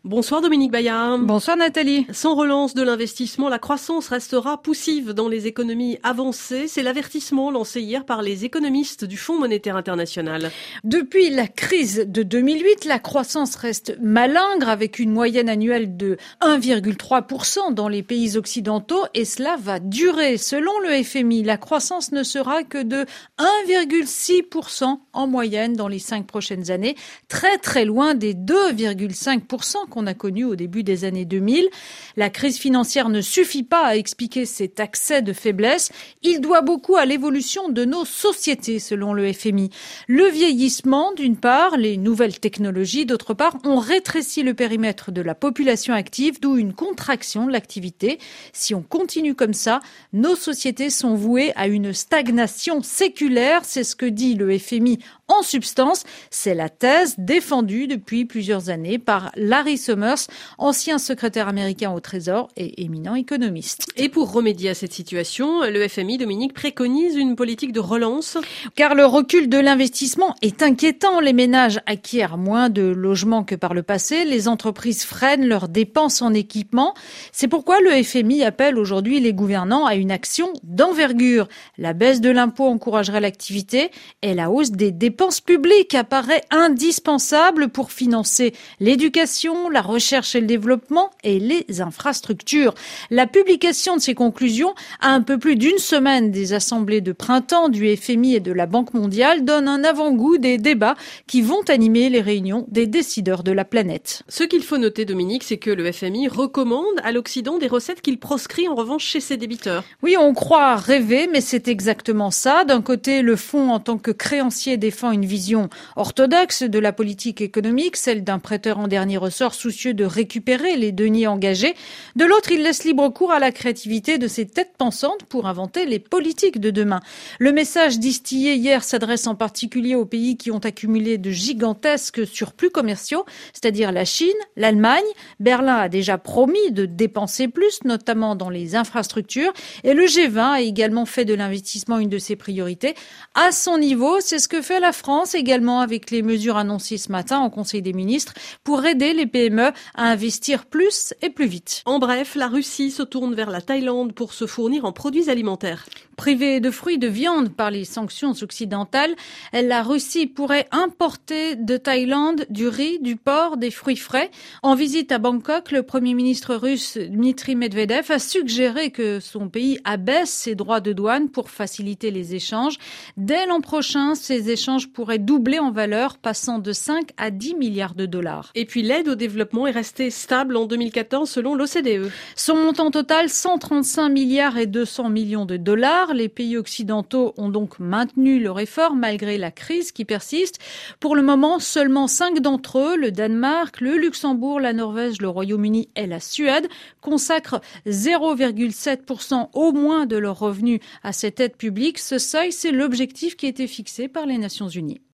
Bonsoir Dominique Bayard. Bonsoir Nathalie. Sans relance de l'investissement, la croissance restera poussive dans les économies avancées. C'est l'avertissement lancé hier par les économistes du Fonds monétaire international. Depuis la crise de 2008, la croissance reste malingre avec une moyenne annuelle de 1,3% dans les pays occidentaux et cela va durer. Selon le FMI, la croissance ne sera que de 1,6% en moyenne dans les 5 prochaines années, très loin des 2,5% qu'on a connu au début des années 2000. La crise financière ne suffit pas à expliquer cet accès de faiblesse. Il doit beaucoup à l'évolution de nos sociétés, selon le FMI. Le vieillissement, d'une part, les nouvelles technologies, d'autre part, ont rétréci le périmètre de la population active, d'où une contraction de l'activité. Si on continue comme ça, nos sociétés sont vouées à une stagnation séculaire. C'est ce que dit le FMI en substance. C'est la thèse défendue depuis plusieurs années par Larry Summers, ancien secrétaire américain au Trésor et éminent économiste. Et pour remédier à cette situation, le FMI, Dominique, préconise une politique de relance. Car le recul de l'investissement est inquiétant. Les ménages acquièrent moins de logements que par le passé. Les entreprises freinent leurs dépenses en équipement. C'est pourquoi le FMI appelle aujourd'hui les gouvernants à une action d'envergure. La baisse de l'impôt encouragerait l'activité et la hausse des dépenses publiques apparaît indispensable pour financer l'éducation, la recherche et le développement et les infrastructures. La publication de ces conclusions à un peu plus d'une semaine des assemblées de printemps du FMI et de la Banque mondiale donne un avant-goût des débats qui vont animer les réunions des décideurs de la planète. Ce qu'il faut noter, Dominique, c'est que le FMI recommande à l'Occident des recettes qu'il proscrit en revanche chez ses débiteurs. Oui, on croit rêver, mais c'est exactement ça. D'un côté, le fonds, en tant que créancier, défend une vision orthodoxe de la politique économique, celle d'un prêteur en dernier ressort soucieux de récupérer les deniers engagés. De l'autre, il laisse libre cours à la créativité de ses têtes pensantes pour inventer les politiques de demain. Le message distillé hier s'adresse en particulier aux pays qui ont accumulé de gigantesques surplus commerciaux, c'est-à-dire la Chine, l'Allemagne. Berlin a déjà promis de dépenser plus, notamment dans les infrastructures. Et le G20 a également fait de l'investissement une de ses priorités. À son niveau, c'est ce que fait la France également avec les mesures annoncées ce matin en Conseil des ministres pour aider les PME à investir plus et plus vite. En bref, la Russie se tourne vers la Thaïlande pour se fournir en produits alimentaires. Privée de fruits et de viande par les sanctions occidentales, la Russie pourrait importer de Thaïlande du riz, du porc, des fruits frais. En visite à Bangkok, le Premier ministre russe Dmitry Medvedev a suggéré que son pays abaisse ses droits de douane pour faciliter les échanges. Dès l'an prochain, ces échanges pourraient doubler en valeur, passant de 5 à 10 milliards de dollars. Et puis l'aide au développement est restée stable en 2014 selon l'OCDE. Son montant total, 135 milliards et 200 millions de dollars. Les pays occidentaux ont donc maintenu leur effort malgré la crise qui persiste. Pour le moment, seulement 5 d'entre eux, le Danemark, le Luxembourg, la Norvège, le Royaume-Uni et la Suède, consacrent 0,7% au moins de leurs revenus à cette aide publique. Ce seuil, c'est l'objectif qui a été fixé par les Nations Unies.